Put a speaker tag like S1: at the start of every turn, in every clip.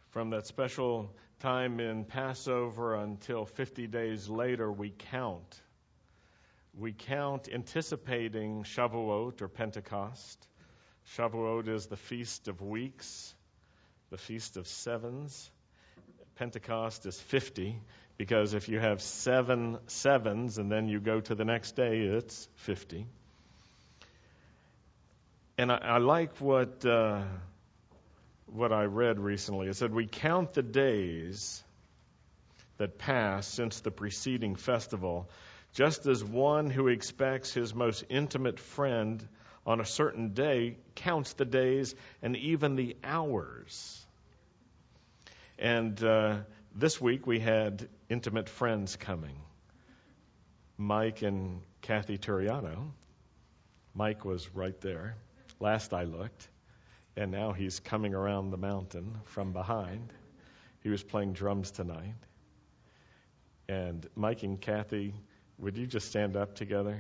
S1: From that special time in Passover until 50 days later, we count. We count anticipating Shavuot or Pentecost. Shavuot is the Feast of Weeks, the Feast of Sevens. Pentecost is 50, because if you have 7 sevens and then you go to the next day, it's 50. And I like what I read recently. It said, we count the days that pass since the preceding festival, just as one who expects his most intimate friend on a certain day counts the days and even the hours. And this week we had intimate friends coming. Mike and Kathy Turiano. Mike was right there last I looked. And now he's coming around the mountain from behind. He was playing drums tonight. And Mike and Kathy, would you just stand up together?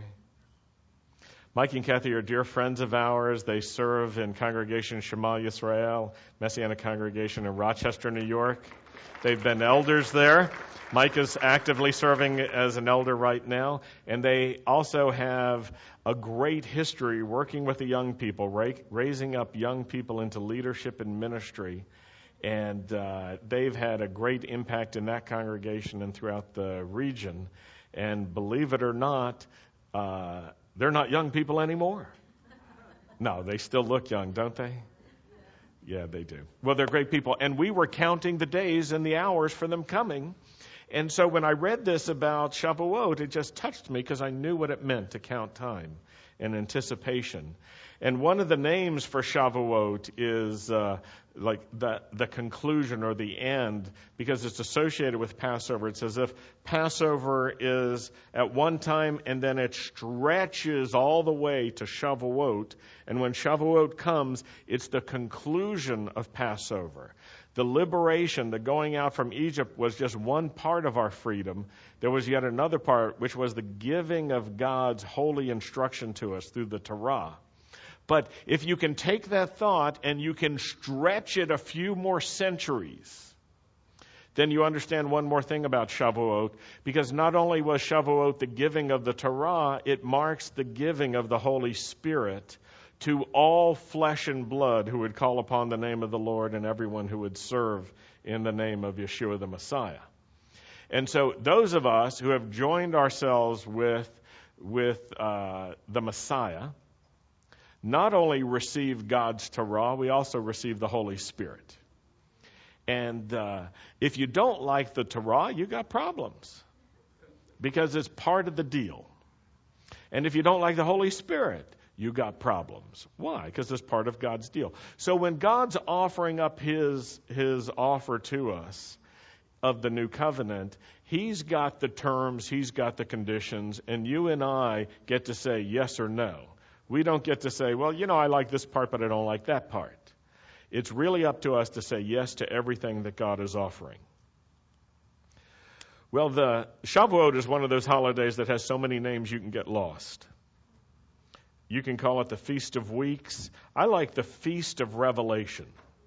S1: Mike and Kathy are dear friends of ours. They serve in Congregation Shema Yisrael, Messianic Congregation in Rochester, New York. They've been elders there. Mike is actively serving as an elder right now. And they also have a great history working with the young people, raising up young people into leadership and ministry. And they've had a great impact in that congregation and throughout the region. And believe it or not, they're not young people anymore. No, they still look young, don't they? Yeah, they do. Well, they're great people. And we were counting the days and the hours for them coming. And so when I read this about Shavuot, it just touched me because I knew what it meant to count time and anticipation. And one of the names for Shavuot is like the conclusion or the end, because it's associated with Passover. It's as if Passover is at one time and then it stretches all the way to Shavuot. And when Shavuot comes, it's the conclusion of Passover. The liberation, the going out from Egypt, was just one part of our freedom. There was yet another part, which was the giving of God's holy instruction to us through the Torah. But if you can take that thought and you can stretch it a few more centuries, then you understand one more thing about Shavuot, because not only was Shavuot the giving of the Torah, it marks the giving of the Holy Spirit to all flesh and blood who would call upon the name of the Lord, and everyone who would serve in the name of Yeshua the Messiah. And so those of us who have joined ourselves with the Messiah not only receive God's Torah, we also receive the Holy Spirit. And if you don't like the Torah, you got problems, because it's part of the deal. And if you don't like the Holy Spirit, you got problems. Why? Because it's part of God's deal. So when God's offering up his offer to us of the new covenant, he's got the terms, he's got the conditions, and you and I get to say yes or no. We don't get to say, well, I like this part, but I don't like that part. It's really up to us to say yes to everything that God is offering. Well, the Shavuot is one of those holidays that has so many names you can get lost. You can call it the Feast of Weeks. I like the Feast of Revelation.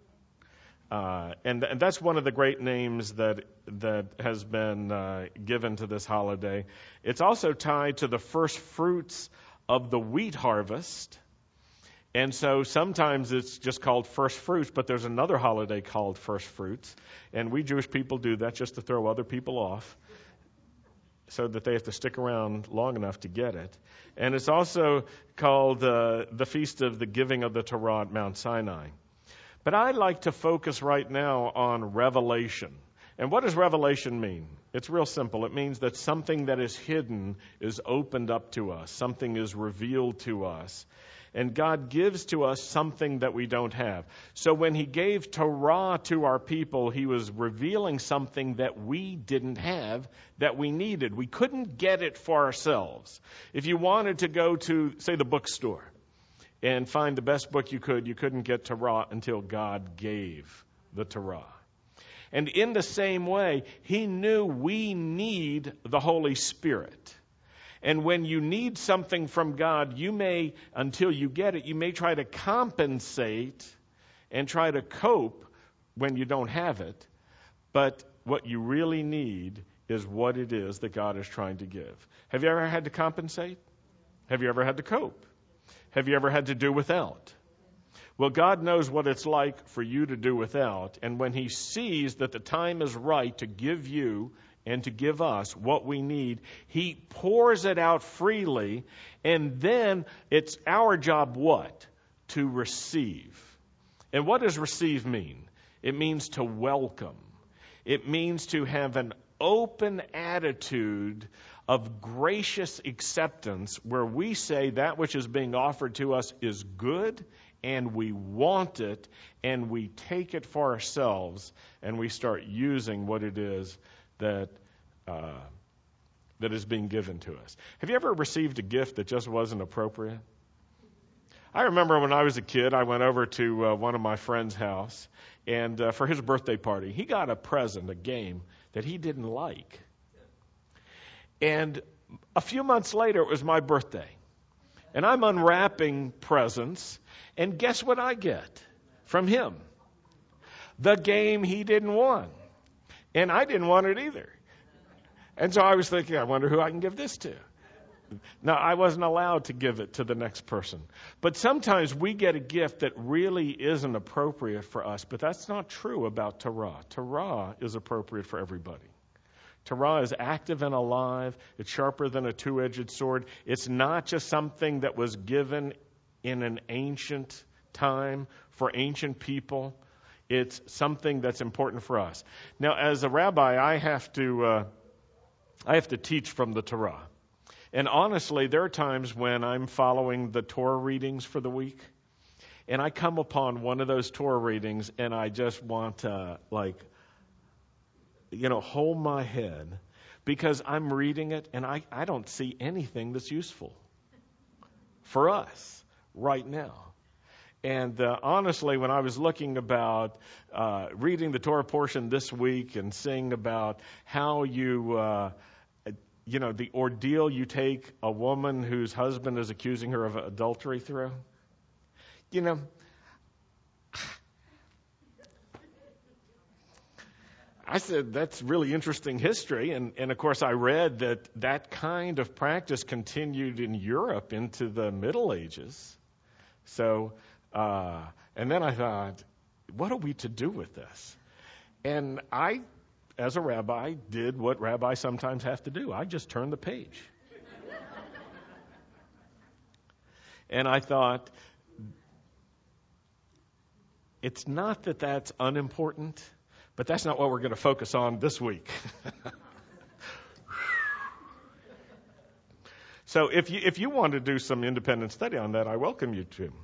S1: And that's one of the great names that has been given to this holiday. It's also tied to the first fruits of the wheat harvest. And so sometimes it's just called first fruits, but there's another holiday called first fruits. And we Jewish people do that just to throw other people off, so that they have to stick around long enough to get it. And it's also called the Feast of the Giving of the Torah at Mount Sinai. But I'd like to focus right now on revelation. And what does revelation mean? It's real simple. It means that something that is hidden is opened up to us. Something is revealed to us. And God gives to us something that we don't have. So when he gave Torah to our people, he was revealing something that we didn't have, that we needed. We couldn't get it for ourselves. If you wanted to go to, say, the bookstore and find the best book you couldn't get Torah until God gave the Torah. And in the same way, he knew we need the Holy Spirit. And when you need something from God, you may, until you get it, you may try to compensate and try to cope when you don't have it, but what you really need is what it is that God is trying to give. Have you ever had to compensate? Have you ever had to cope? Have you ever had to do without? Well, God knows what it's like for you to do without, and when He sees that the time is right to give you and to give us what we need, He pours it out freely, and then it's our job what? To receive. And what does receive mean? It means to welcome. It means to have an open attitude of gracious acceptance where we say that which is being offered to us is good and we want it and we take it for ourselves and we start using what it is that is being given to us. Have you ever received a gift that just wasn't appropriate? I remember when I was a kid, I went over to one of my friend's house, and for his birthday party, he got a present, a game, that he didn't like. And a few months later, it was my birthday. And I'm unwrapping presents, and guess what I get from him? The game he didn't want. And I didn't want it either. And so I was thinking, I wonder who I can give this to. Now, I wasn't allowed to give it to the next person. But sometimes we get a gift that really isn't appropriate for us, but that's not true about Torah. Torah is appropriate for everybody. Torah is active and alive. It's sharper than a two-edged sword. It's not just something that was given in an ancient time for ancient people. It's something that's important for us. Now, as a rabbi, I have to teach from the Torah. And honestly, there are times when I'm following the Torah readings for the week, and I come upon one of those Torah readings, and I just want to, hold my head, because I'm reading it, and I don't see anything that's useful for us right now. And honestly, when I was looking about reading the Torah portion this week and seeing about how the ordeal you take a woman whose husband is accusing her of adultery through, I said, that's really interesting history. And of course, I read that kind of practice continued in Europe into the Middle Ages. So, and then I thought, what are we to do with this? And I, as a rabbi, did what rabbis sometimes have to do. I just turned the page. And I thought, it's not that that's unimportant, but that's not what we're going to focus on this week. So if you want to do some independent study on that, I welcome you to.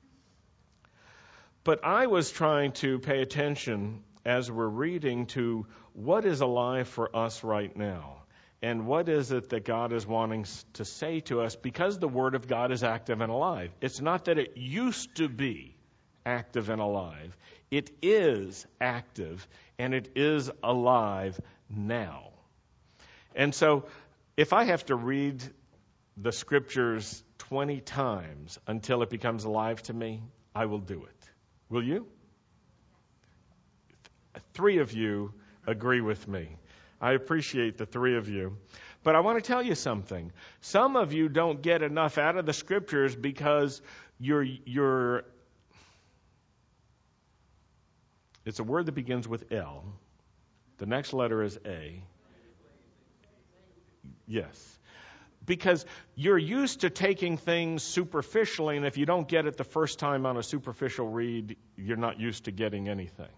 S1: But I was trying to pay attention as we're reading to what is alive for us right now. And what is it that God is wanting to say to us? Because the Word of God is active and alive. It's not that it used to be active and alive. It is active and it is alive now. And so if I have to read the Scriptures 20 times until it becomes alive to me, I will do it. Will you? 3 of you agree with me. I appreciate the 3 of you. But I want to tell you something. Some of you don't get enough out of the Scriptures because you're it's a word that begins with L. The next letter is A. Yes. Because you're used to taking things superficially, and if you don't get it the first time on a superficial read, you're not used to getting anything.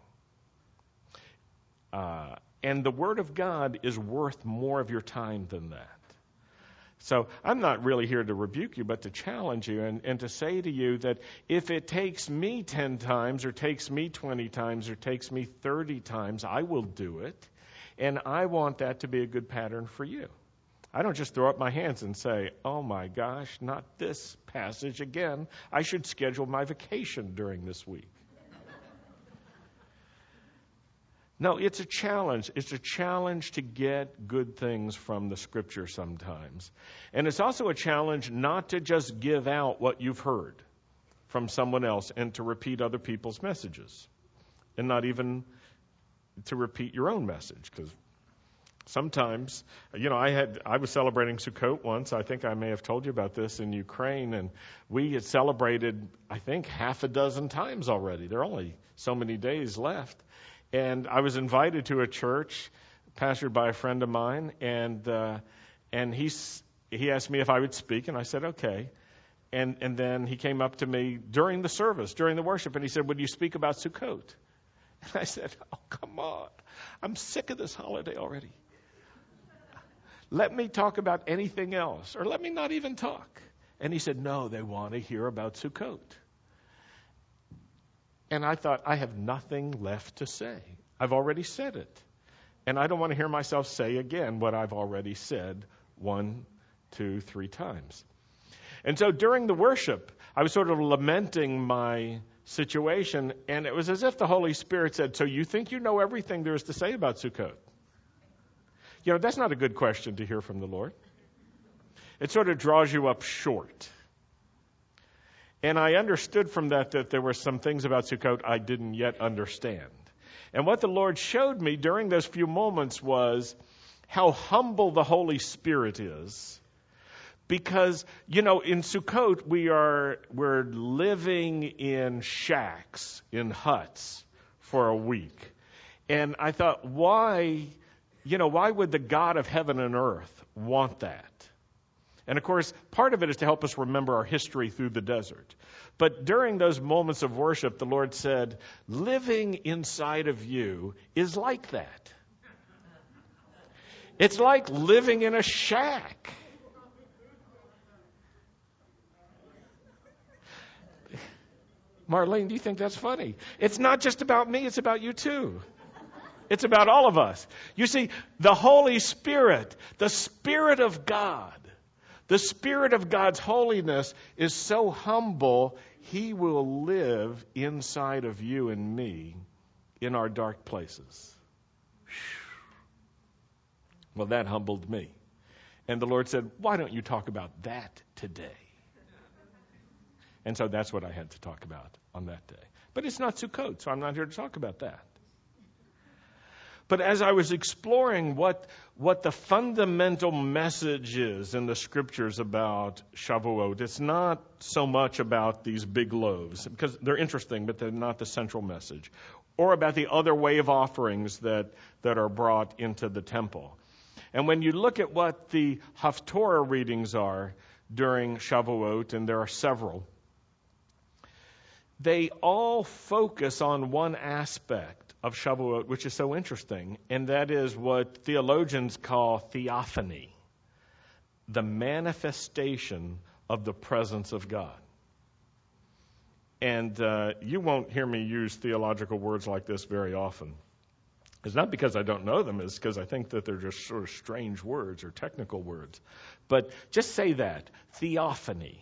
S1: And the Word of God is worth more of your time than that. So I'm not really here to rebuke you, but to challenge you and to say to you that if it takes me 10 times or takes me 20 times or takes me 30 times, I will do it. And I want that to be a good pattern for you. I don't just throw up my hands and say, oh my gosh, not this passage again. I should schedule my vacation during this week. No, it's a challenge. It's a challenge to get good things from the Scripture sometimes. And it's also a challenge not to just give out what you've heard from someone else and to repeat other people's messages. and not even to repeat your own message. Because sometimes, I was celebrating Sukkot once. I think I may have told you about this in Ukraine, and we had celebrated, I think, half a dozen times already. There are only so many days left. And I was invited to a church pastored by a friend of mine, and he asked me if I would speak, and I said, okay. And then he came up to me during the service, during the worship, and he said, would you speak about Sukkot? And I said, oh, come on. I'm sick of this holiday already. Let me talk about anything else, or let me not even talk. And he said, no, they want to hear about Sukkot. And I thought, I have nothing left to say. I've already said it. And I don't want to hear myself say again what I've already said 1, 2, 3 times. And so during the worship, I was sort of lamenting my situation, and it was as if the Holy Spirit said, so you think you know everything there is to say about Sukkot? That's not a good question to hear from the Lord. It sort of draws you up short. And I understood from that there were some things about Sukkot I didn't yet understand. And what the Lord showed me during those few moments was how humble the Holy Spirit is. Because, in Sukkot, we're living in shacks, in huts for a week. And I thought, why would the God of heaven and earth want that? And of course, part of it is to help us remember our history through the desert. But during those moments of worship, the Lord said, living inside of you is like that. It's like living in a shack. Marlene, do you think that's funny? It's not just about me, it's about you too. It's about all of us. You see, the Holy Spirit, the Spirit of God, the Spirit of God's holiness is so humble, He will live inside of you and me in our dark places. Well, that humbled me. And the Lord said, why don't you talk about that today? And so that's what I had to talk about on that day. But it's not Sukkot, so I'm not here to talk about that. But as I was exploring what the fundamental message is in the Scriptures about Shavuot, it's not so much about these big loaves, because they're interesting, but they're not the central message, or about the other way of offerings that are brought into the temple. And when you look at what the Haftorah readings are during Shavuot, and there are several, they all focus on one aspect of Shavuot, which is so interesting, and that is what theologians call theophany, the manifestation of the presence of God. And you won't hear me use theological words like this very often. It's not because I don't know them, it's because I think that they're just sort of strange words or technical words. But just say that, theophany.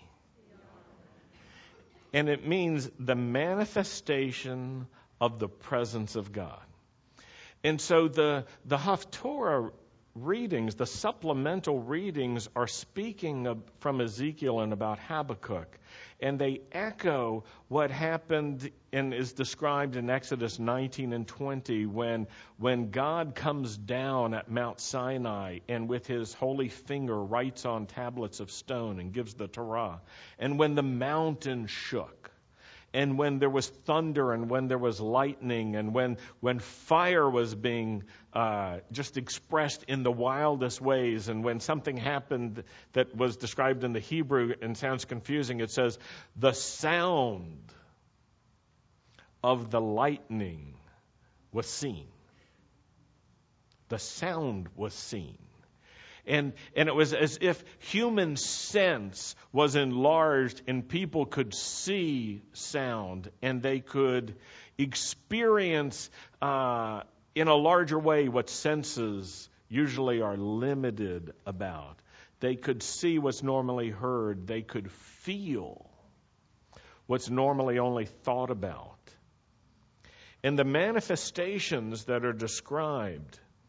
S1: And it means the manifestation of the presence of God. And so the Haftorah readings, the supplemental readings, are speaking from Ezekiel and about Habakkuk. And they echo what happened and is described in Exodus 19 and 20 when God comes down at Mount Sinai and with his holy finger writes on tablets of stone and gives the Torah. And when the mountain shook. And when there was thunder and when there was lightning and when fire was being just expressed in the wildest ways, and when something happened that was described in the Hebrew and sounds confusing, it says, the sound of the lightning was seen. The sound was seen. And it was as if human sense was enlarged and people could see sound and they could experience in a larger way what senses usually are limited about. They could see what's normally heard. They could feel what's normally only thought about. And the manifestations that are described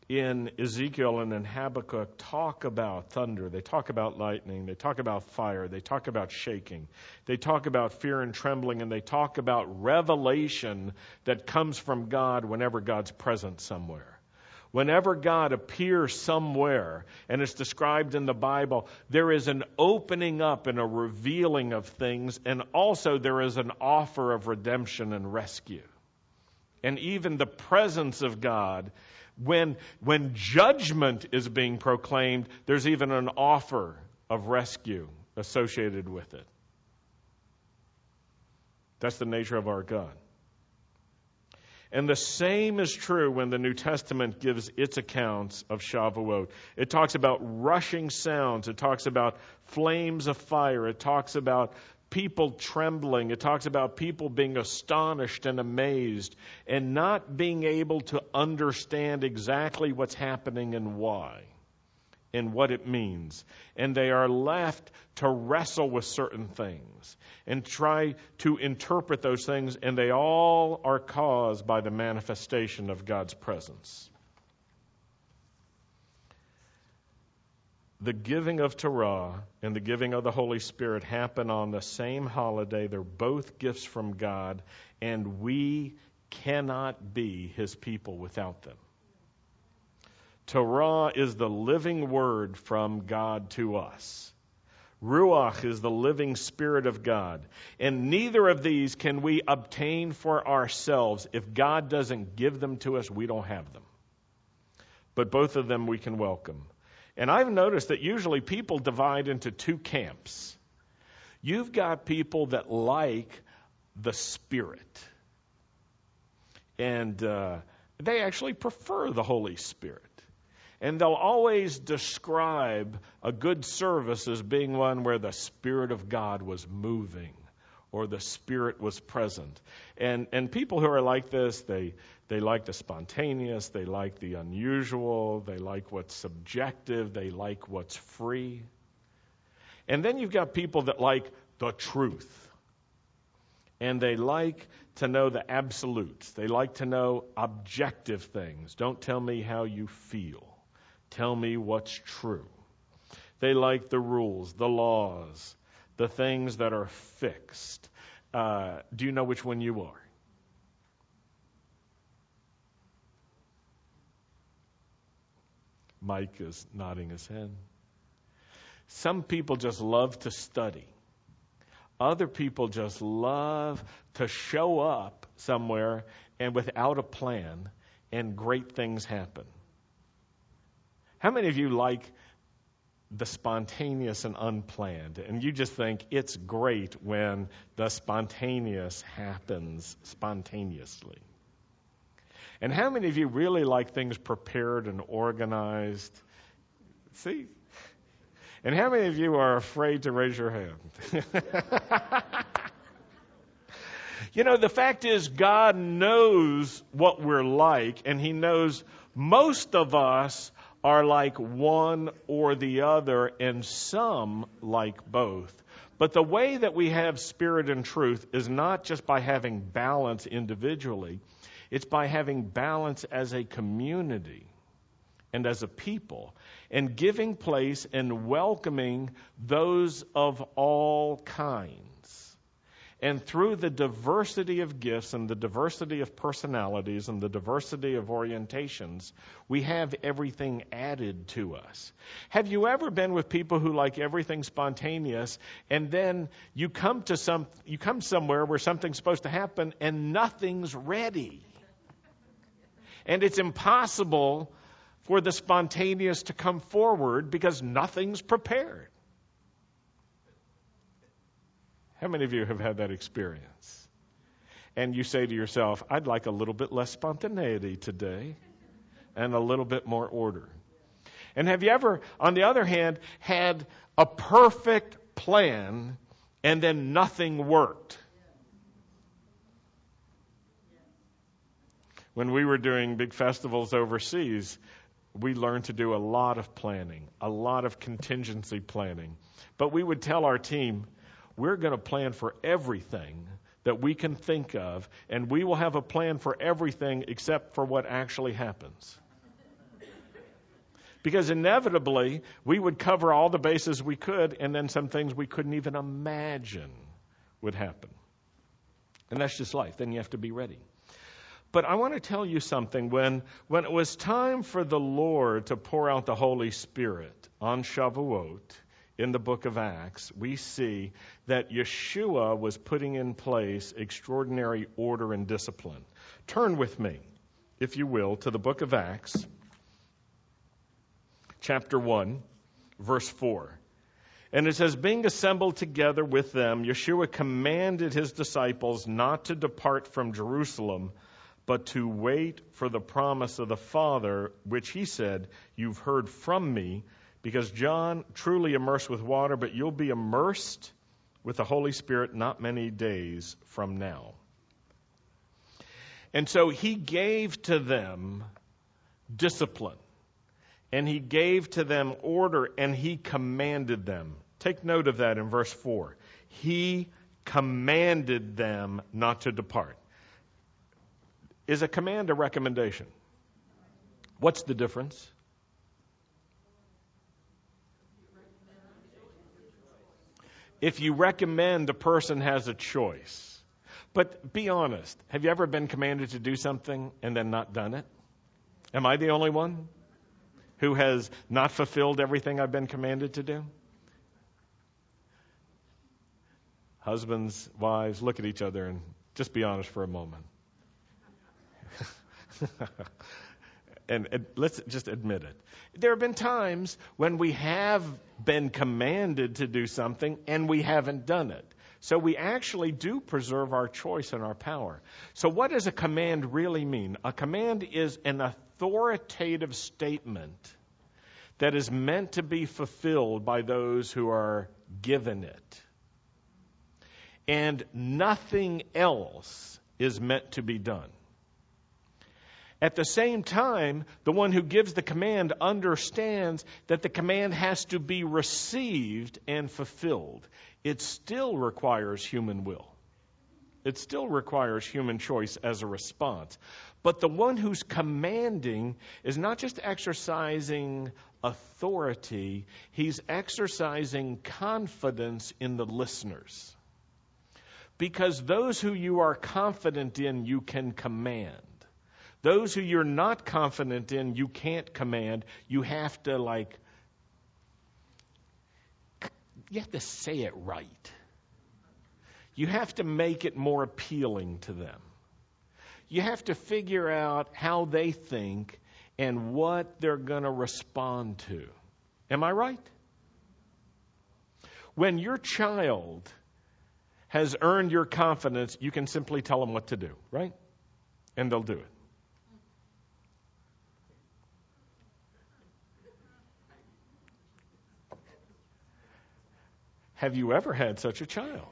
S1: in Ezekiel and in Habakkuk talk about thunder. They talk about lightning. They talk about fire. They talk about shaking. They talk about fear and trembling, and they talk about revelation that comes from God whenever God's present somewhere. Whenever God appears somewhere, and it's described in the Bible, there is an opening up and a revealing of things, and also there is an offer of redemption and rescue. And even the presence of God, when judgment is being proclaimed, there's even an offer of rescue associated with it. That's the nature of our God. And the same is true when the New Testament gives its accounts of Shavuot. It talks about rushing sounds. It talks about flames of fire. It talks about people trembling. It talks about people being astonished and amazed and not being able to understand exactly what's happening and why and what it means. And they are left to wrestle with certain things and try to interpret those things, and they all are caused by the manifestation of God's presence. The giving of Torah and the giving of the Holy Spirit happen on the same holiday. They're both gifts from God, and we cannot be His people without them. Torah is the living word from God to us. Ruach is the living Spirit of God. And neither of these can we obtain for ourselves. If God doesn't give them to us, we don't have them. But both of them we can welcome. And I've noticed that usually people divide into two camps. You've got people that like the Spirit. And they actually prefer the Holy Spirit. And they'll always describe a good service as being one where the Spirit of God was moving or the Spirit was present. And people who are like this, they like the spontaneous, they like the unusual, they like what's subjective, they like what's free. And then you've got people that like the truth. And they like to know the absolutes. They like to know objective things. Don't tell me how you feel. Tell me what's true. They like the rules, the laws, the things that are fixed. Do you know which one you are? Mike is nodding his head. Some people just love to study. Other people just love to show up somewhere and without a plan, and great things happen. How many of you like the spontaneous and unplanned? And you just think it's great when the spontaneous happens spontaneously. And how many of you really like things prepared and organized? See? And how many of you are afraid to raise your hand? You know, the fact is God knows what we're like, and He knows most of us are like one or the other, and some like both. But the way that we have spirit and truth is not just by having balance individually. It's by having balance as a community and as a people, and giving place and welcoming those of all kinds. And through the diversity of gifts and the diversity of personalities and the diversity of orientations, we have everything added to us. Have you ever been with people who like everything spontaneous, and then you come somewhere where something's supposed to happen and nothing's ready? And it's impossible for the spontaneous to come forward because nothing's prepared. How many of you have had that experience? And you say to yourself, I'd like a little bit less spontaneity today and a little bit more order. And have you ever, on the other hand, had a perfect plan and then nothing worked? When we were doing big festivals overseas, we learned to do a lot of planning, a lot of contingency planning. But we would tell our team, we're going to plan for everything that we can think of, and we will have a plan for everything except for what actually happens. Because inevitably, we would cover all the bases we could, and then some things we couldn't even imagine would happen. And that's just life. Then you have to be ready. But I want to tell you something. When it was time for the Lord to pour out the Holy Spirit on Shavuot in the book of Acts, we see that Yeshua was putting in place extraordinary order and discipline. Turn with me, if you will, to the book of Acts, chapter 1, verse 4. And it says, being assembled together with them, Yeshua commanded his disciples not to depart from Jerusalem, but to wait for the promise of the Father, which he said, you've heard from me, because John truly immersed with water, but you'll be immersed with the Holy Spirit not many days from now. And so he gave to them discipline, and he gave to them order, and he commanded them. Take note of that in verse 4. He commanded them not to depart. Is a command a recommendation? What's the difference? If you recommend, a person has a choice. But be honest. Have you ever been commanded to do something and then not done it? Am I the only one who has not fulfilled everything I've been commanded to do? Husbands, wives, look at each other and just be honest for a moment. And let's just admit it. There have been times when we have been commanded to do something and we haven't done it. So we actually do preserve our choice and our power. So what does a command really mean? A command is an authoritative statement that is meant to be fulfilled by those who are given it. And nothing else is meant to be done. At the same time, the one who gives the command understands that the command has to be received and fulfilled. It still requires human will. It still requires human choice as a response. But the one who's commanding is not just exercising authority, he's exercising confidence in the listeners. Because those who you are confident in, you can command. Those who you're not confident in, you can't command. You have to you have to say it right. You have to make it more appealing to them. You have to figure out how they think and what they're going to respond to. Am I right? When your child has earned your confidence, you can simply tell them what to do, right? And they'll do it. Have you ever had such a child?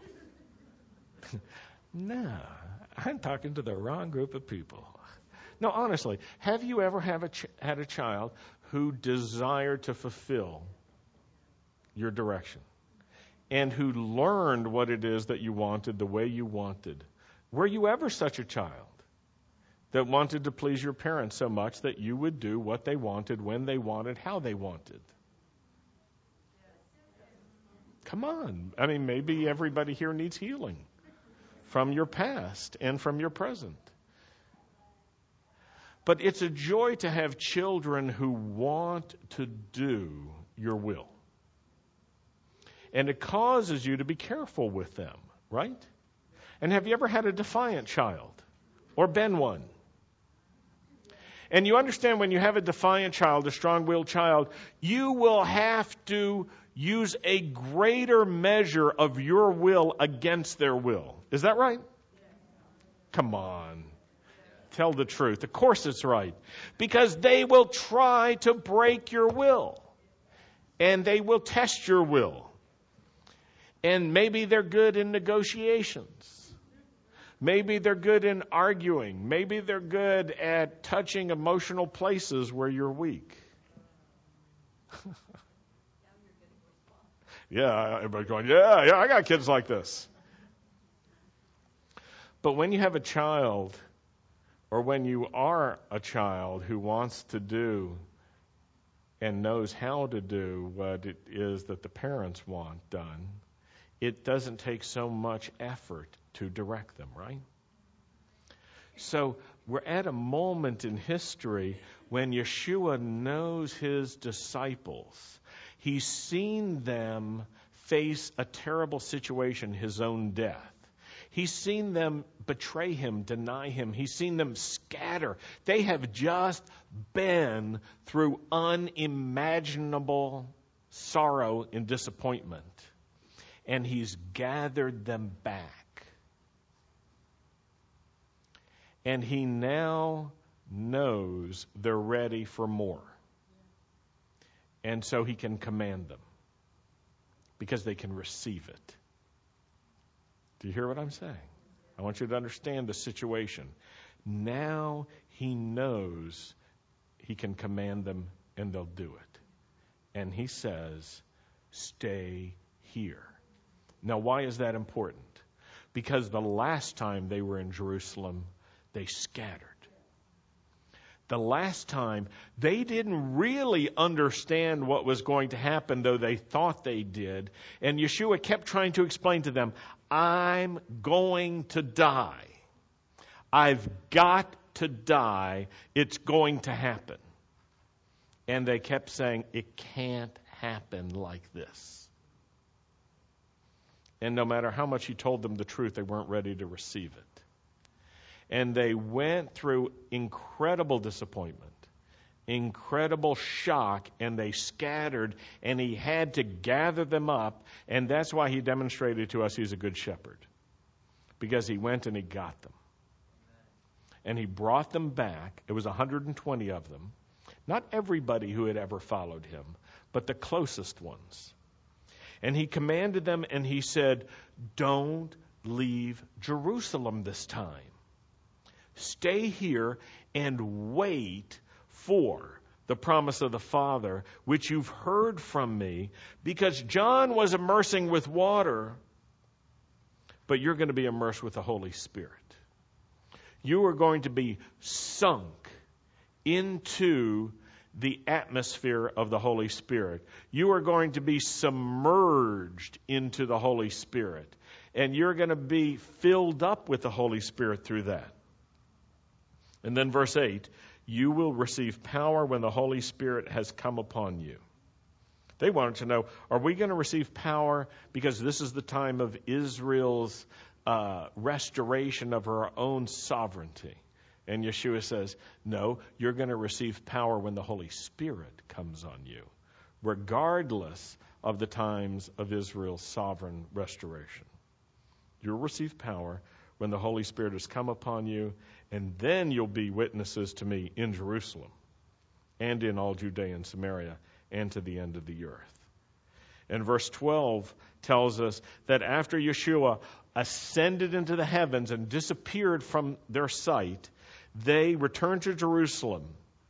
S1: No, I'm talking to the wrong group of people. No, honestly, have you ever had a child who desired to fulfill your direction and who learned what it is that you wanted the way you wanted? Were you ever such a child that wanted to please your parents so much that you would do what they wanted, when they wanted, how they wanted? Come on. I mean, maybe everybody here needs healing from your past and from your present. But it's a joy to have children who want to do your will. And it causes you to be careful with them, right? And have you ever had a defiant child or been one? And you understand when you have a defiant child, a strong-willed child, you will have to use a greater measure of your will against their will. Is that right? Come on. Tell the truth. Of course it's right. Because they will try to break your will. And they will test your will. And maybe they're good in negotiations. Maybe they're good in arguing. Maybe they're good at touching emotional places where you're weak. Yeah, everybody's going, yeah, I got kids like this. But when you have a child, or when you are a child who wants to do and knows how to do what it is that the parents want done, it doesn't take so much effort to direct them, right? So we're at a moment in history when Yeshua knows his disciples. He's seen them face a terrible situation, his own death. He's seen them betray him, deny him. He's seen them scatter. They have just been through unimaginable sorrow and disappointment. And he's gathered them back. And he now knows they're ready for more. And so he can command them because they can receive it. Do you hear what I'm saying? I want you to understand the situation. Now he knows he can command them and they'll do it. And he says, stay here. Now, why is that important? Because the last time they were in Jerusalem, they scattered. The last time, they didn't really understand what was going to happen, though they thought they did. And Yeshua kept trying to explain to them, I'm going to die. I've got to die. It's going to happen. And they kept saying, it can't happen like this. And no matter how much he told them the truth, they weren't ready to receive it. And they went through incredible disappointment, incredible shock, and they scattered, and he had to gather them up, and that's why he demonstrated to us he's a good shepherd, because he went and he got them. And he brought them back. It was 120 of them. Not everybody who had ever followed him, but the closest ones. And he commanded them, and he said, don't leave Jerusalem this time. Stay here and wait for the promise of the Father, which you've heard from me, because John was immersing with water, but you're going to be immersed with the Holy Spirit. You are going to be sunk into the atmosphere of the Holy Spirit. You are going to be submerged into the Holy Spirit, and you're going to be filled up with the Holy Spirit through that. And then verse 8, you will receive power when the Holy Spirit has come upon you. They wanted to know, are we going to receive power because this is the time of Israel's restoration of her own sovereignty? And Yeshua says, no, you're going to receive power when the Holy Spirit comes on you, regardless of the times of Israel's sovereign restoration. You'll receive power when the Holy Spirit has come upon you, and then you'll be witnesses to me in Jerusalem and in all Judea and Samaria and to the end of the earth. And verse 12 tells us that after Yeshua ascended into the heavens and disappeared from their sight, they returned to Jerusalem.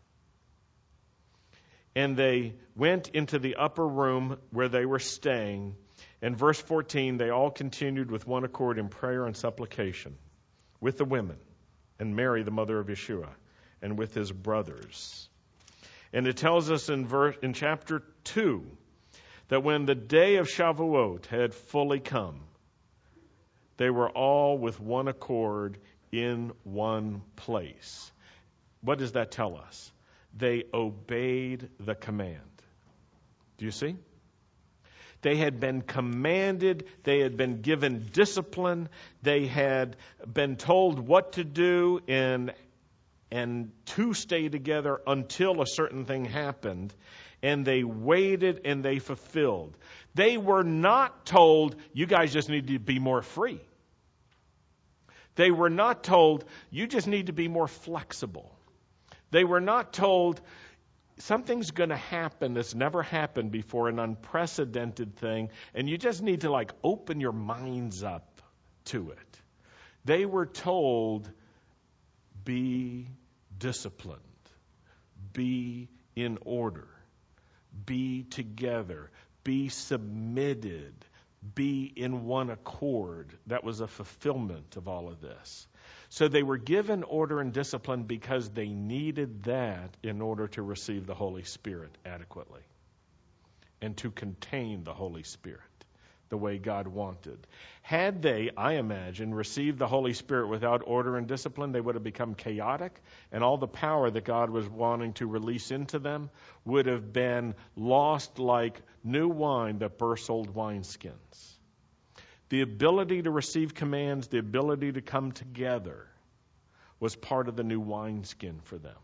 S1: And they went into the upper room where they were staying. And verse 14, they all continued with one accord in prayer and supplication with the women and Mary, the mother of Yeshua, and with his brothers. And it tells us in chapter 2 that when the day of Shavuot had fully come, they were all with one accord in one place. What does that tell us? They obeyed the command. Do you see? They had been commanded, they had been given discipline, they had been told what to do and to stay together until a certain thing happened, and they waited and they fulfilled. They were not told, you guys just need to be more free. They were not told, you just need to be more flexible. They were not told, something's going to happen that's never happened before, an unprecedented thing, and you just need to open your minds up to it. They were told, be disciplined, be in order, be together, be submitted, be in one accord. That was a fulfillment of all of this. So they were given order and discipline because they needed that in order to receive the Holy Spirit adequately and to contain the Holy Spirit the way God wanted. Had they, I imagine, received the Holy Spirit without order and discipline, they would have become chaotic, and all the power that God was wanting to release into them would have been lost like new wine that bursts old wineskins. The ability to receive commands, the ability to come together was part of the new wineskin for them.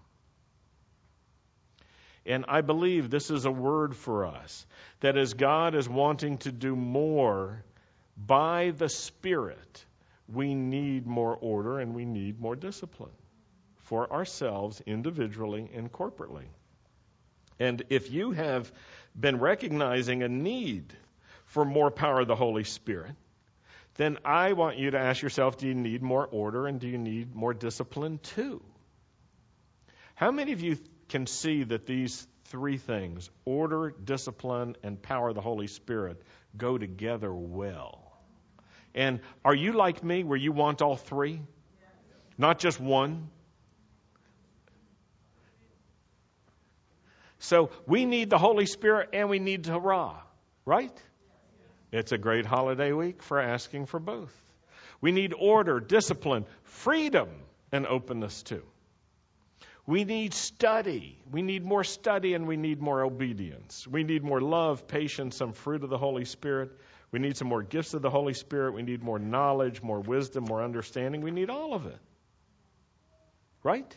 S1: And I believe this is a word for us, that as God is wanting to do more by the Spirit, we need more order and we need more discipline for ourselves individually and corporately. And if you have been recognizing a need for more power of the Holy Spirit, then I want you to ask yourself, do you need more order and do you need more discipline too? How many of you can see that these three things, order, discipline, and power of the Holy Spirit, go together well? And are you like me where you want all three? Not just one? So we need the Holy Spirit and we need Torah, right? It's a great holiday week for asking for both. We need order, discipline, freedom, and openness too. We need study. We need more study and we need more obedience. We need more love, patience, some fruit of the Holy Spirit. We need some more gifts of the Holy Spirit. We need more knowledge, more wisdom, more understanding. We need all of it. Right?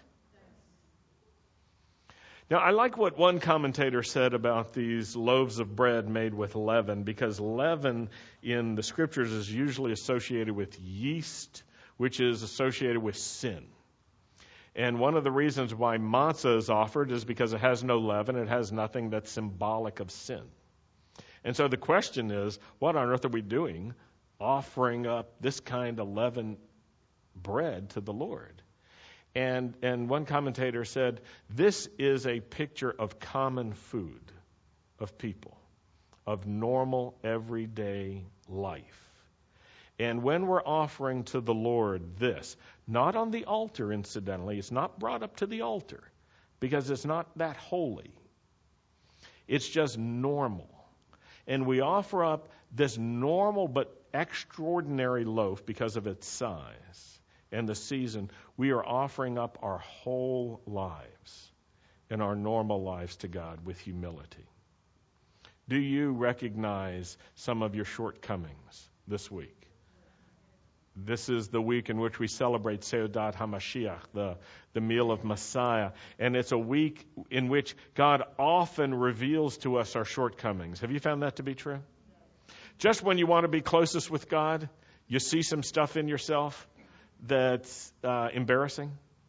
S1: Now, I like what one commentator said about these loaves of bread made with leaven, because leaven in the Scriptures is usually associated with yeast, which is associated with sin. And one of the reasons why matzah is offered is because it has no leaven. It has nothing that's symbolic of sin. And so the question is, what on earth are we doing offering up this kind of leavened bread to the Lord? And one commentator said, this is a picture of common food of people, of normal, everyday life. And when we're offering to the Lord this, not on the altar, incidentally, it's not brought up to the altar, because it's not that holy. It's just normal. And we offer up this normal but extraordinary loaf because of its size and the season. We are offering up our whole lives and our normal lives to God with humility. Do you recognize some of your shortcomings this week? This is the week in which we celebrate Seudat HaMashiach, the meal of Messiah. And it's a week in which God often reveals to us our shortcomings. Have you found that to be true? Just when you want to be closest with God, you see some stuff in yourself that's embarrassing.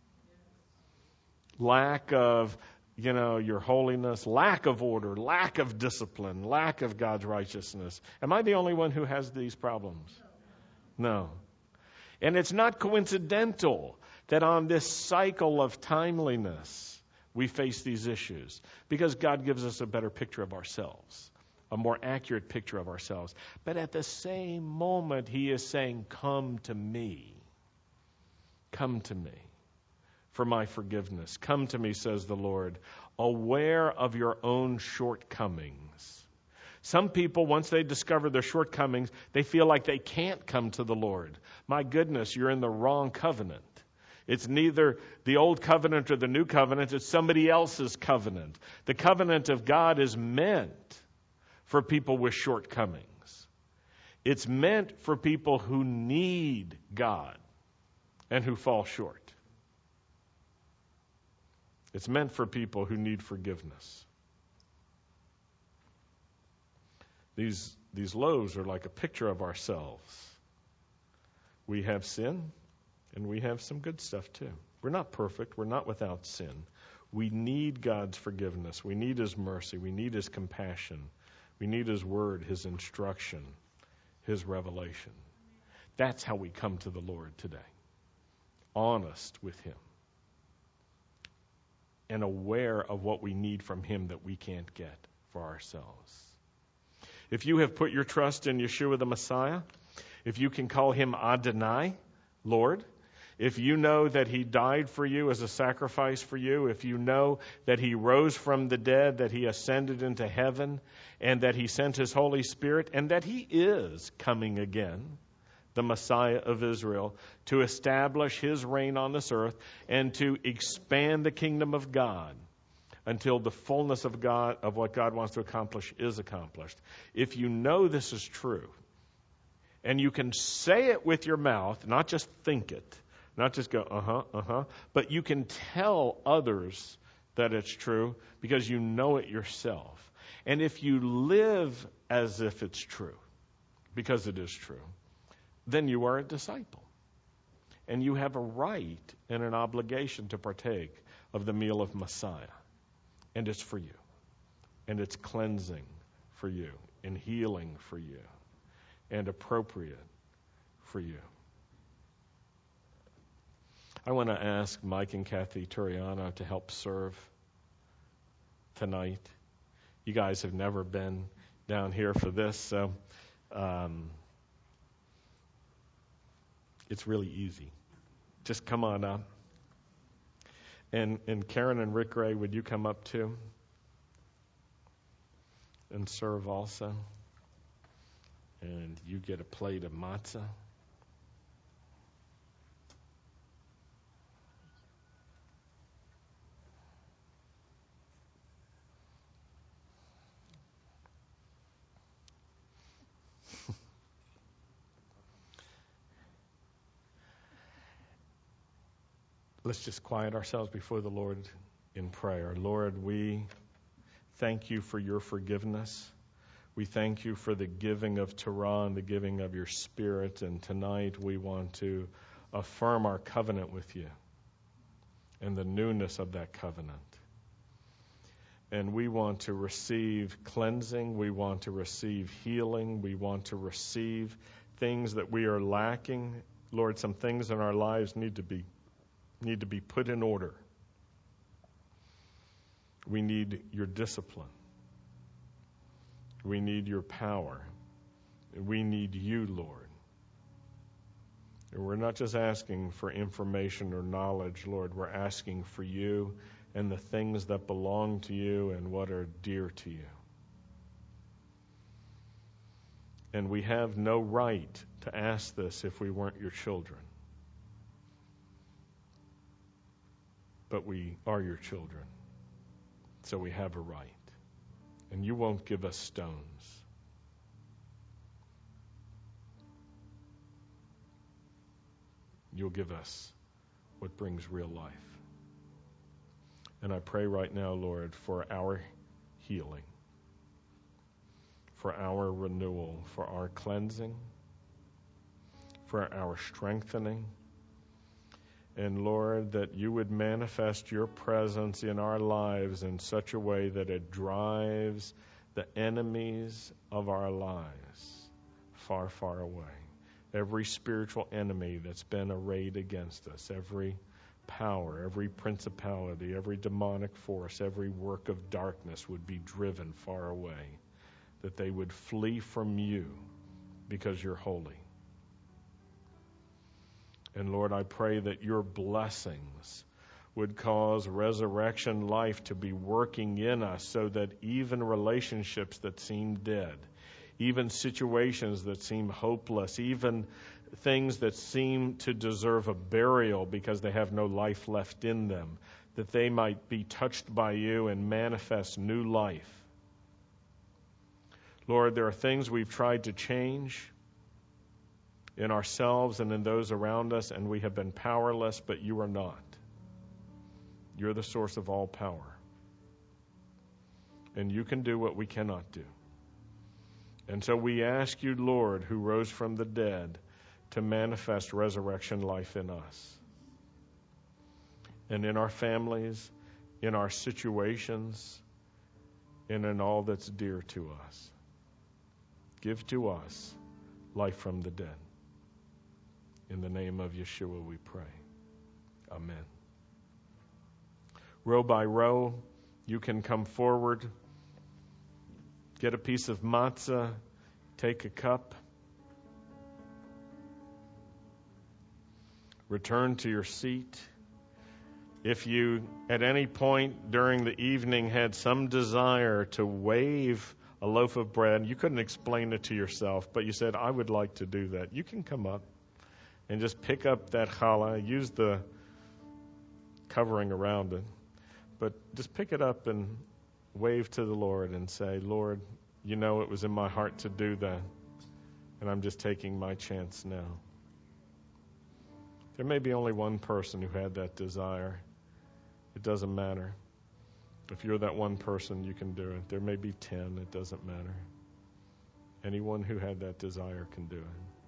S1: Lack of, your holiness, lack of order, lack of discipline, lack of God's righteousness. Am I the only one who has these problems? No. And it's not coincidental that on this cycle of timeliness we face these issues, because God gives us a better picture of ourselves, a more accurate picture of ourselves. But at the same moment, He is saying, come to me. Come to me for my forgiveness. Come to me, says the Lord, aware of your own shortcomings. Some people, once they discover their shortcomings, they feel like they can't come to the Lord. My goodness, you're in the wrong covenant. It's neither the old covenant or the new covenant. It's somebody else's covenant. The covenant of God is meant for people with shortcomings. It's meant for people who need God and who fall short. It's meant for people who need forgiveness. These loaves are like a picture of ourselves. We have sin, and we have some good stuff too. We're not perfect. We're not without sin. We need God's forgiveness. We need His mercy. We need His compassion. We need His word, His instruction, His revelation. That's how we come to the Lord today. Honest with Him. And aware of what we need from Him that we can't get for ourselves. If you have put your trust in Yeshua the Messiah, if you can call Him Adonai, Lord, if you know that he died for you as a sacrifice for you, if you know that he rose from the dead, that he ascended into heaven, and that he sent his Holy Spirit, and that he is coming again, the Messiah of Israel, to establish his reign on this earth and to expand the kingdom of God until the fullness of God, of what God wants to accomplish, is accomplished. If you know this is true, and you can say it with your mouth, not just think it, not just go, but you can tell others that it's true because you know it yourself. And if you live as if it's true, because it is true, then you are a disciple. And you have a right and an obligation to partake of the meal of Messiah. And it's for you. And it's cleansing for you, and healing for you, and appropriate for you. I want to ask Mike and Kathy Turiano to help serve tonight. You guys have never been down here for this, so it's really easy. Just come on up. And Karen and Rick Ray, would you come up too? And serve also. And you get a plate of matzah. Let's just quiet ourselves before the Lord in prayer. Lord, we thank you for your forgiveness. We thank you for the giving of Torah and the giving of your Spirit. And tonight we want to affirm our covenant with you and the newness of that covenant. And we want to receive cleansing. We want to receive healing. We want to receive things that we are lacking. Lord, some things in our lives need to be put in order. We need your discipline. We need your power. We need you, Lord. And we're not just asking for information or knowledge, Lord. We're asking for you and the things that belong to you and what are dear to you. And we have no right to ask this if we weren't your children. But we are your children, so we have a right. And you won't give us stones. You'll give us what brings real life. And I pray right now, Lord, for our healing, for our renewal, for our cleansing, for our strengthening. And Lord, that you would manifest your presence in our lives in such a way that it drives the enemies of our lives far, far away. Every spiritual enemy that's been arrayed against us, every power, every principality, every demonic force, every work of darkness would be driven far away, that they would flee from you because you're holy. And Lord, I pray that your blessings would cause resurrection life to be working in us so that even relationships that seem dead, even situations that seem hopeless, even things that seem to deserve a burial because they have no life left in them, that they might be touched by you and manifest new life. Lord, there are things we've tried to change in ourselves and in those around us, and we have been powerless, but you are not. You're the source of all power. And you can do what we cannot do. And so we ask you, Lord, who rose from the dead, to manifest resurrection life in us. And in our families, in our situations, and in all that's dear to us. Give to us life from the dead. In the name of Yeshua we pray. Amen. Row by row, you can come forward, get a piece of matzah, take a cup, return to your seat. If you, at any point during the evening, had some desire to wave a loaf of bread, you couldn't explain it to yourself, but you said, I would like to do that. You can come up and just pick up that challah, use the covering around it, but just pick it up and wave to the Lord and say, Lord, you know it was in my heart to do that, and I'm just taking my chance now. There may be only one person who had that desire. It doesn't matter. If you're that one person, you can do it. There may be 10. It doesn't matter. Anyone who had that desire can do it.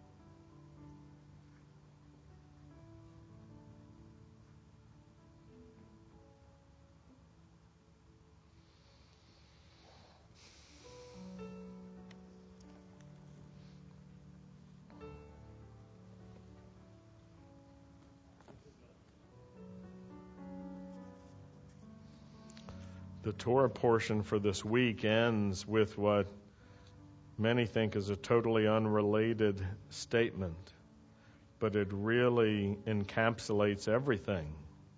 S1: The Torah portion for this week ends with what many think is a totally unrelated statement, but it really encapsulates everything.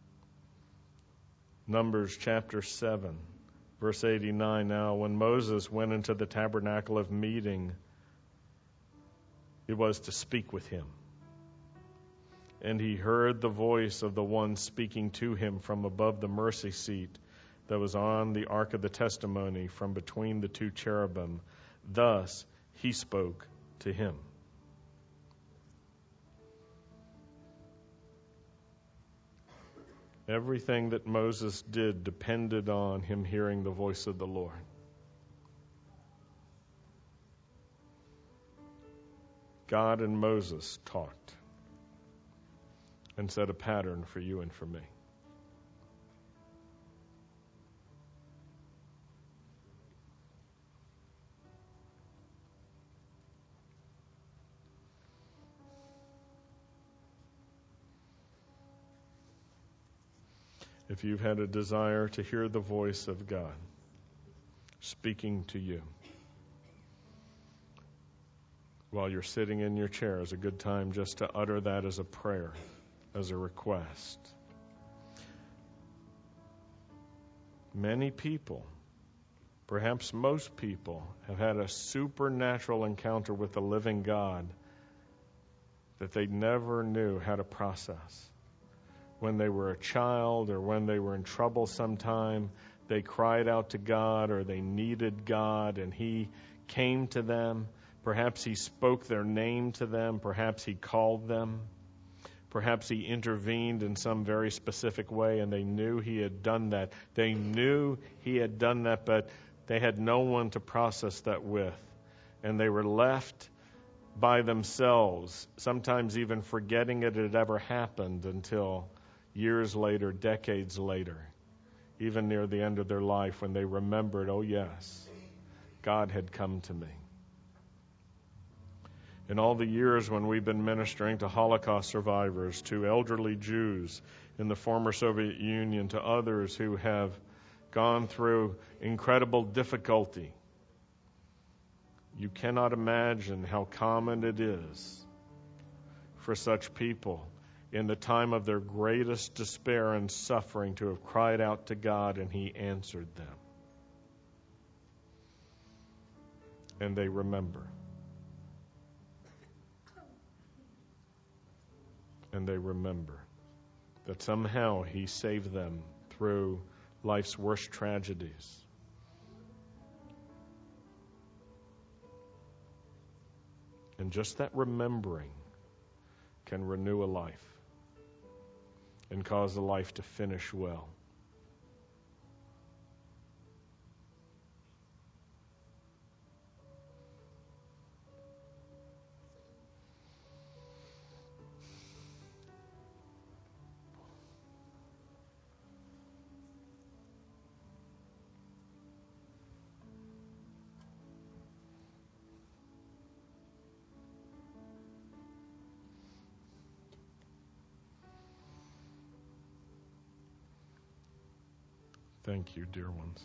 S1: Numbers chapter 7, verse 89. Now, when Moses went into the tabernacle of meeting, it was to speak with him. And he heard the voice of the one speaking to him from above the mercy seat that was on the ark of the testimony from between the two cherubim. Thus he spoke to him. Everything that Moses did depended on him hearing the voice of the Lord. God and Moses talked and set a pattern for you and for me. If you've had a desire to hear the voice of God speaking to you while you're sitting in your chair, is a good time just to utter that as a prayer, as a request. Many people, perhaps most people, have had a supernatural encounter with the living God that they never knew how to process. When they were a child or when they were in trouble sometime, they cried out to God or they needed God and He came to them. Perhaps He spoke their name to them. Perhaps He called them. Perhaps He intervened in some very specific way and they knew He had done that. They knew He had done that, but they had no one to process that with. And they were left by themselves, sometimes even forgetting it had ever happened until years later, decades later, even near the end of their life when they remembered, oh yes, God had come to me. In all the years when we've been ministering to Holocaust survivors, to elderly Jews in the former Soviet Union, to others who have gone through incredible difficulty, you cannot imagine how common it is for such people in the time of their greatest despair and suffering to have cried out to God and He answered them. And they remember. And they remember that somehow He saved them through life's worst tragedies. And just that remembering can renew a life and cause the life to finish well. Thank you, dear ones.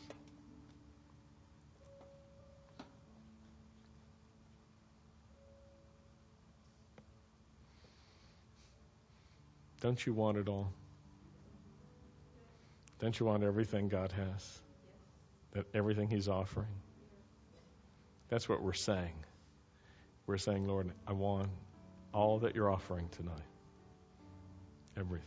S1: Don't you want it all? Don't you want everything God has? That everything He's offering? That's what we're saying. We're saying, Lord, I want all that you're offering tonight. Everything.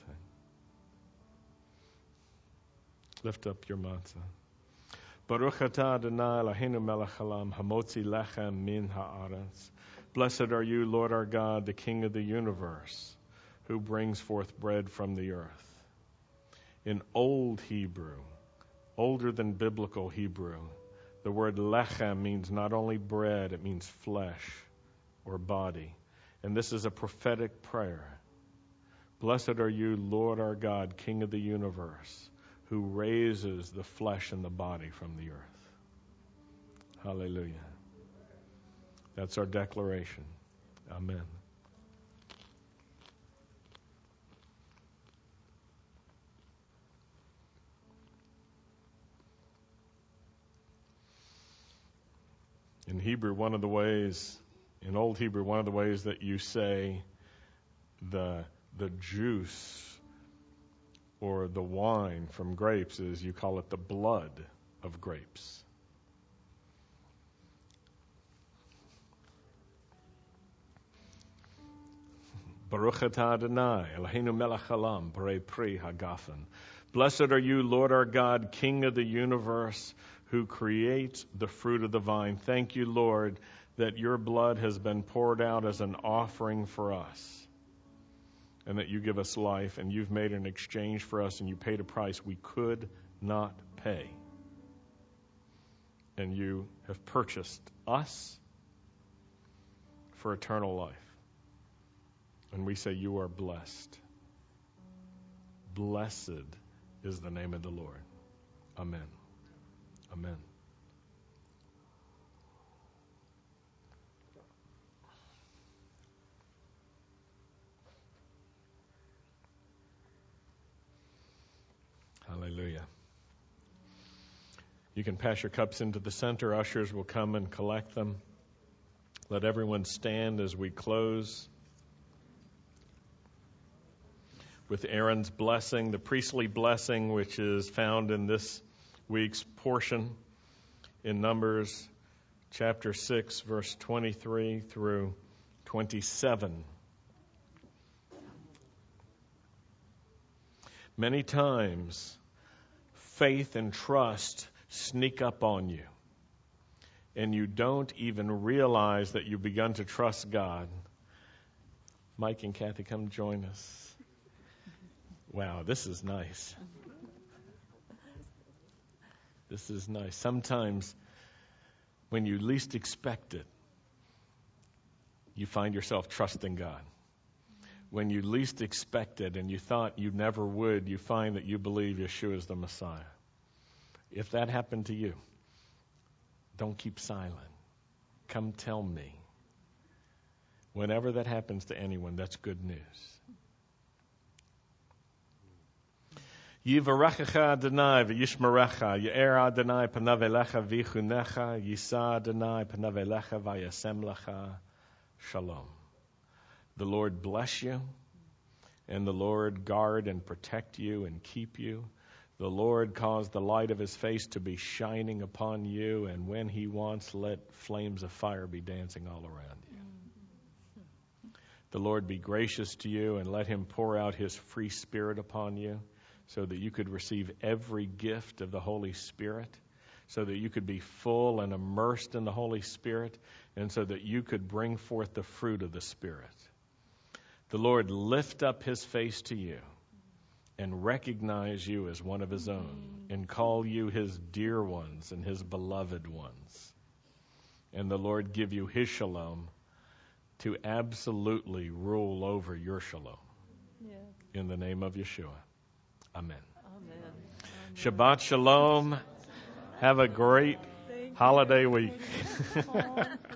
S1: Lift up your matzah. Baruch atah Adonai Eloheinu melech haolam hamotzi lechem min haaretz. Blessed are you, Lord our God, the King of the universe, who brings forth bread from the earth. In Old Hebrew, older than biblical Hebrew, the word lechem means not only bread, it means flesh or body. And this is a prophetic prayer. Blessed are you, Lord our God, King of the universe, who raises the flesh and the body from the earth. Hallelujah. That's our declaration. Amen. In Hebrew, in Old Hebrew, one of the ways that you say the juice or the wine from grapes is you call it the blood of grapes. Baruch atah Adonai Eloheinu melech haolam borei pri hagafen. Blessed are you, Lord our God, King of the universe, who creates the fruit of the vine. Thank you, Lord, that your blood has been poured out as an offering for us, and that you give us life, and you've made an exchange for us, and you paid a price we could not pay. And you have purchased us for eternal life. And we say you are blessed. Blessed is the name of the Lord. Amen. Amen. Hallelujah. You can pass your cups into the center. Ushers will come and collect them. Let everyone stand as we close with Aaron's blessing, the priestly blessing, which is found in this week's portion in Numbers chapter 6, verse 23 through 27. Many times, faith and trust sneak up on you, and you don't even realize that you've begun to trust God. Mike and Kathy, come join us. Wow, this is nice. This is nice. Sometimes, when you least expect it, you find yourself trusting God. When you least expect it and you thought you never would, you find that you believe Yeshua is the Messiah. If that happened to you, don't keep silent. Come tell me. Whenever that happens to anyone, that's good news. Yivarechecha Adonai v'yishmerecha, Ye'er Adonai panav elecha v'yichunecha, Yisa Adonai panav elecha v'yasem lecha, Shalom. The Lord bless you, and the Lord guard and protect you and keep you. The Lord cause the light of His face to be shining upon you, and when He wants, let flames of fire be dancing all around you. The Lord be gracious to you, and let Him pour out His free Spirit upon you, so that you could receive every gift of the Holy Spirit, so that you could be full and immersed in the Holy Spirit, and so that you could bring forth the fruit of the Spirit. The Lord lift up His face to you and recognize you as one of His own, and call you His dear ones and His beloved ones. And the Lord give you His shalom to absolutely rule over your shalom. Yeah. In the name of Yeshua. Amen. Amen. Shabbat shalom. Have a great holiday week.